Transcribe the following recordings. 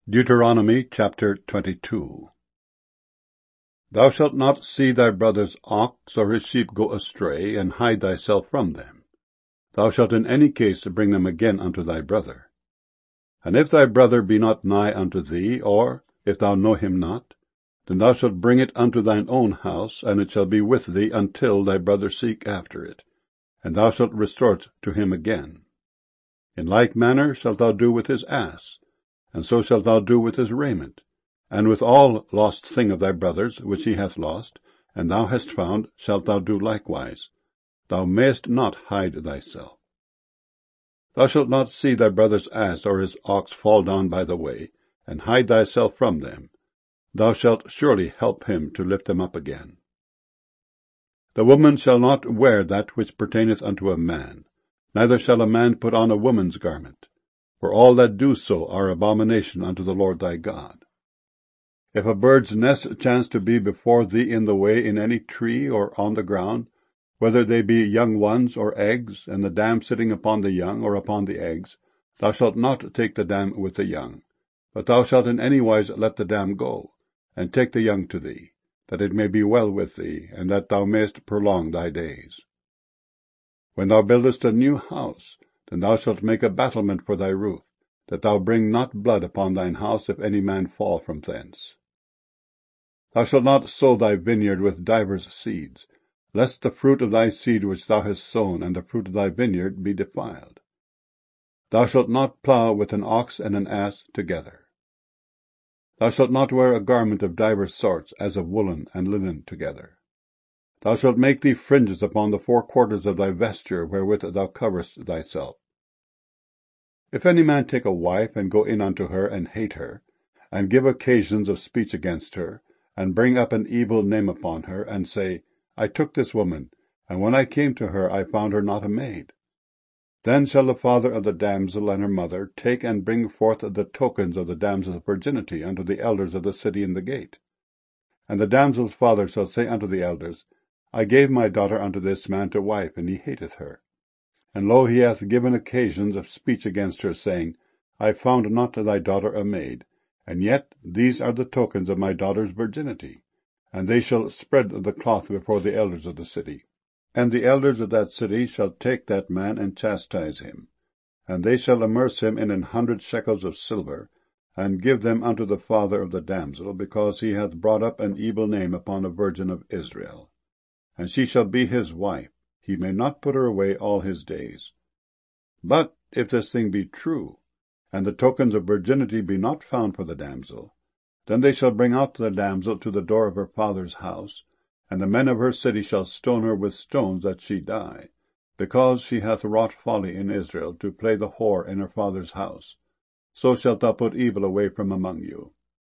Deuteronomy chapter 22. Thou shalt not see thy brother's ox or his sheep go astray, and hide thyself from them. Thou shalt in any case bring them again unto thy brother. And if thy brother be not nigh unto thee, or if thou know him not, then thou shalt bring it unto thine own house, and it shall be with thee until thy brother seek after it, and thou shalt restore it to him again. In like manner shalt thou do with his ass, and so shalt thou do with his raiment, and with all lost thing of thy brother's, which he hath lost, and thou hast found, shalt thou do likewise. Thou mayest not hide thyself. Thou shalt not see thy brother's ass or his ox fall down by the way, and hide thyself from them. Thou shalt surely help him to lift them up again. The woman shall not wear that which pertaineth unto a man, neither shall a man put on a woman's garment. For all that do so are abomination unto the Lord thy God. If a bird's nest chance to be before thee in the way in any tree or on the ground, whether they be young ones or eggs, and the dam sitting upon the young or upon the eggs, thou shalt not take the dam with the young, but thou shalt in any wise let the dam go, and take the young to thee, that it may be well with thee, and that thou mayest prolong thy days. When thou buildest a new house, then thou shalt make a battlement for thy roof, that thou bring not blood upon thine house if any man fall from thence. Thou shalt not sow thy vineyard with divers seeds, lest the fruit of thy seed which thou hast sown and the fruit of thy vineyard be defiled. Thou shalt not plough with an ox and an ass together. Thou shalt not wear a garment of divers sorts, as of woolen and linen together. Thou shalt make thee fringes upon the four quarters of thy vesture wherewith thou coverest thyself. If any man take a wife, and go in unto her, and hate her, and give occasions of speech against her, and bring up an evil name upon her, and say, I took this woman, and when I came to her I found her not a maid, then shall the father of the damsel and her mother take and bring forth the tokens of the damsel's virginity unto the elders of the city in the gate. And the damsel's father shall say unto the elders, I gave my daughter unto this man to wife, and he hateth her. And lo, he hath given occasions of speech against her, saying, I found not thy daughter a maid, and yet these are the tokens of my daughter's virginity. And they shall spread the cloth before the elders of the city. And the elders of that city shall take that man and chastise him. And they shall immerse him in 100 shekels of silver, and give them unto the father of the damsel, because he hath brought up an evil name upon a virgin of Israel. And she shall be his wife. He may not put her away all his days. But if this thing be true, and the tokens of virginity be not found for the damsel, then they shall bring out the damsel to the door of her father's house, and the men of her city shall stone her with stones that she die, because she hath wrought folly in Israel, to play the whore in her father's house. So shalt thou put evil away from among you.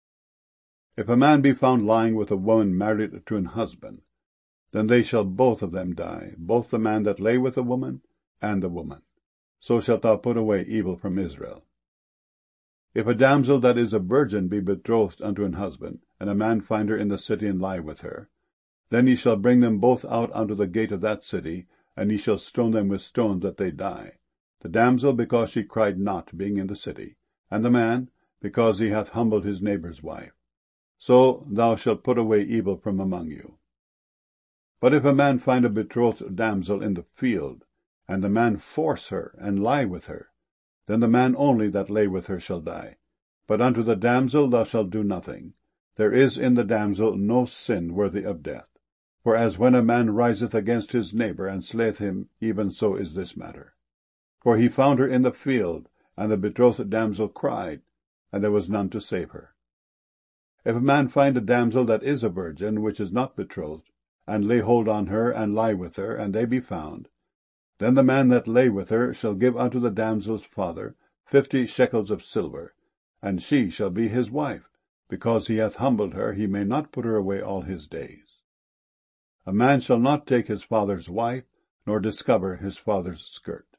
If a man be found lying with a woman married to an husband, then they shall both of them die, both the man that lay with the woman, and the woman. So shalt thou put away evil from Israel. If a damsel that is a virgin be betrothed unto an husband, and a man find her in the city, and lie with her, then ye shall bring them both out unto the gate of that city, and ye shall stone them with stones that they die, the damsel because she cried not, being in the city, and the man because he hath humbled his neighbour's wife. So thou shalt put away evil from among you. But if a man find a betrothed damsel in the field, and the man force her, and lie with her, then the man only that lay with her shall die. But unto the damsel thou shalt do nothing. There is in the damsel no sin worthy of death. For as when a man riseth against his neighbour, and slayeth him, even so is this matter. For he found her in the field, and the betrothed damsel cried, and there was none to save her. If a man find a damsel that is a virgin, which is not betrothed, and lay hold on her, and lie with her, and they be found, then the man that lay with her shall give unto the damsel's father 50 shekels of silver, and she shall be his wife, because he hath humbled her. He may not put her away all his days. A man shall not take his father's wife, nor discover his father's skirt.